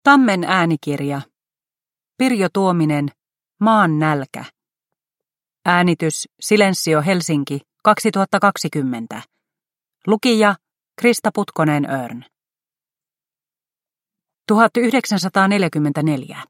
Tammen äänikirja. Pirjo Tuominen, Maan nälkä. Äänitys Silensio Helsinki 2020. Lukija Krista Putkonen Örn. 1944.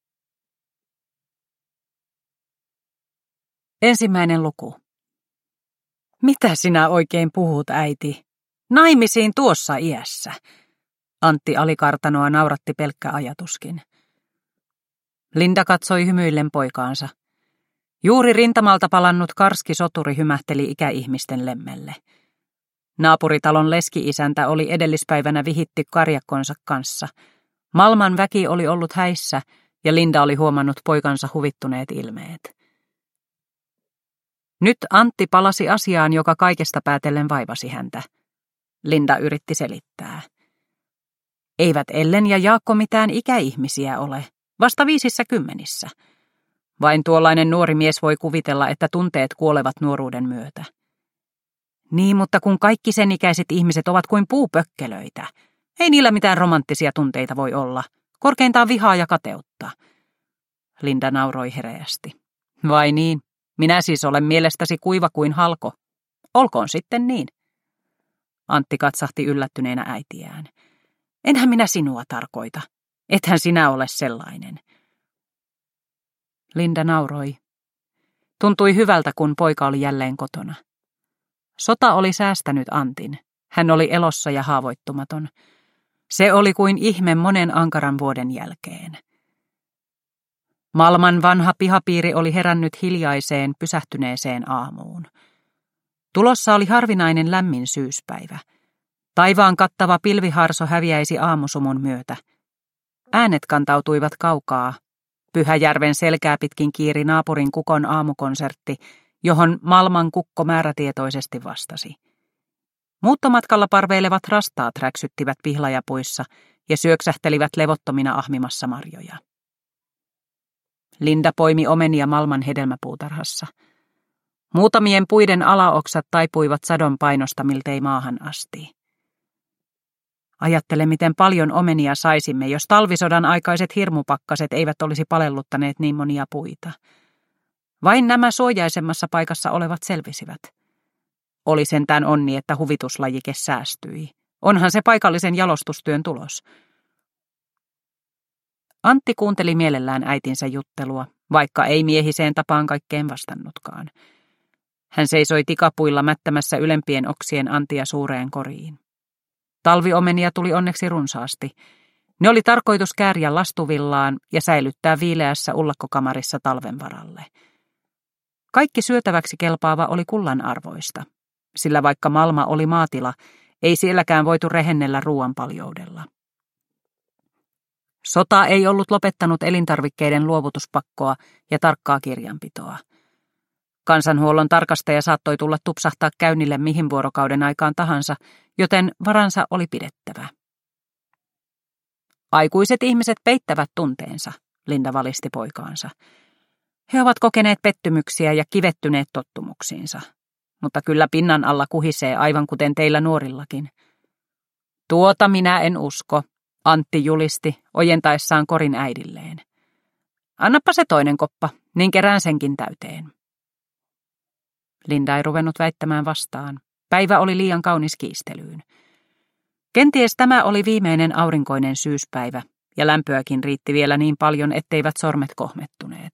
Ensimmäinen luku. Mitä sinä oikein puhut, äiti? Naimisiin tuossa iässä. Antti Alikartanoa nauratti pelkkä ajatuskin. Linda katsoi hymyillen poikaansa. Juuri rintamalta palannut karski soturi hymähteli ikäihmisten lemmelle. Naapuritalon leski-isäntä oli edellispäivänä vihitti karjakkonsa kanssa. Malman väki oli ollut häissä ja Linda oli huomannut poikansa huvittuneet ilmeet. Nyt Antti palasi asiaan, joka kaikesta päätellen vaivasi häntä. Linda yritti selittää. Eivät Ellen ja Jaakko mitään ikäihmisiä ole, vasta 50. Vain tuollainen nuori mies voi kuvitella, että tunteet kuolevat nuoruuden myötä. Niin, mutta kun kaikki sen ikäiset ihmiset ovat kuin puupökkelöitä, ei niillä mitään romanttisia tunteita voi olla, korkeintaan vihaa ja kateutta. Linda nauroi hereästi. Vai niin, minä siis olen mielestäsi kuiva kuin halko. Olkoon sitten niin. Antti katsahti yllättyneenä äitiään. Enhän minä sinua tarkoita. Ethän sinä ole sellainen. Linda nauroi. Tuntui hyvältä, kun poika oli jälleen kotona. Sota oli säästänyt Antin. Hän oli elossa ja haavoittumaton. Se oli kuin ihme monen ankaran vuoden jälkeen. Malman vanha pihapiiri oli herännyt hiljaiseen, pysähtyneeseen aamuun. Tulossa oli harvinainen lämmin syyspäivä. Taivaan kattava pilviharso häviäisi aamusumun myötä. Äänet kantautuivat kaukaa. Pyhäjärven selkää pitkin kiiri naapurin kukon aamukonsertti, johon Malman kukko määrätietoisesti vastasi. Muuttomatkalla parveilevat rastaat räksyttivät pihlajapuissa ja syöksähtelivät levottomina ahmimassa marjoja. Linda poimi omenia Malman hedelmäpuutarhassa. Muutamien puiden alaoksat taipuivat sadon painosta miltei maahan asti. Ajattele, miten paljon omenia saisimme, jos talvisodan aikaiset hirmupakkaset eivät olisi palelluttaneet niin monia puita. Vain nämä suojaisemmassa paikassa olevat selvisivät. Oli sentään onni, että huvituslajike säästyi. Onhan se paikallisen jalostustyön tulos. Antti kuunteli mielellään äitinsä juttelua, vaikka ei miehiseen tapaan kaikkeen vastannutkaan. Hän seisoi tikapuilla mättämässä ylempien oksien Anttia suureen koriin. Talviomenia tuli onneksi runsaasti. Ne oli tarkoitus kääriä lastuvillaan ja säilyttää viileässä ullakkokamarissa talven varalle. Kaikki syötäväksi kelpaava oli kullan arvoista, sillä vaikka Malma oli maatila, ei sielläkään voitu rehennellä ruoan paljoudella. Sota ei ollut lopettanut elintarvikkeiden luovutuspakkoa ja tarkkaa kirjanpitoa. Kansanhuollon tarkastaja saattoi tulla tupsahtaa käynnille mihin vuorokauden aikaan tahansa, joten varansa oli pidettävä. Aikuiset ihmiset peittävät tunteensa, Linda valisti poikaansa. He ovat kokeneet pettymyksiä ja kivettyneet tottumuksiinsa, mutta kyllä pinnan alla kuhisee aivan kuten teillä nuorillakin. Tuota minä en usko, Antti julisti ojentaessaan korin äidilleen. Annappa se toinen koppa, niin kerään senkin täyteen. Linda ei ruvennut väittämään vastaan. Päivä oli liian kaunis kiistelyyn. Kenties tämä oli viimeinen aurinkoinen syyspäivä, ja lämpöäkin riitti vielä niin paljon, etteivät sormet kohmettuneet.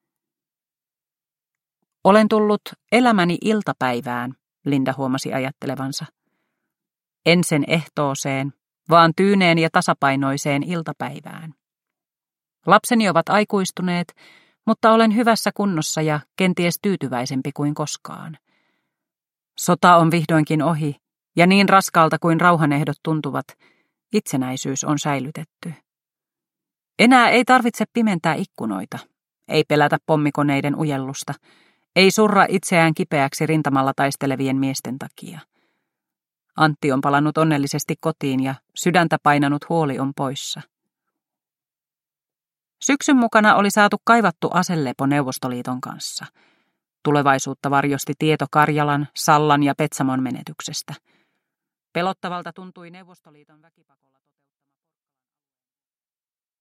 Olen tullut elämäni iltapäivään, Linda huomasi ajattelevansa. En sen ehtooseen, vaan tyyneen ja tasapainoiseen iltapäivään. Lapseni ovat aikuistuneet, mutta olen hyvässä kunnossa ja kenties tyytyväisempi kuin koskaan. Sota on vihdoinkin ohi, ja niin raskaalta kuin rauhanehdot tuntuvat, itsenäisyys on säilytetty. Enää ei tarvitse pimentää ikkunoita, ei pelätä pommikoneiden ujellusta, ei surra itseään kipeäksi rintamalla taistelevien miesten takia. Antti on palannut onnellisesti kotiin ja sydäntä painanut huoli on poissa. Syksyn mukana oli saatu kaivattu aselepo Neuvostoliiton kanssa. Tulevaisuutta varjosti tieto Karjalan, Sallan ja Petsamon menetyksestä. Pelottavalta tuntui Neuvostoliiton väkipakolla